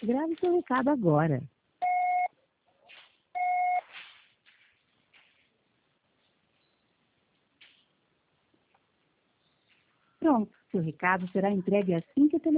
Grave seu recado agora. Pronto, seu recado será entregue assim que o telefone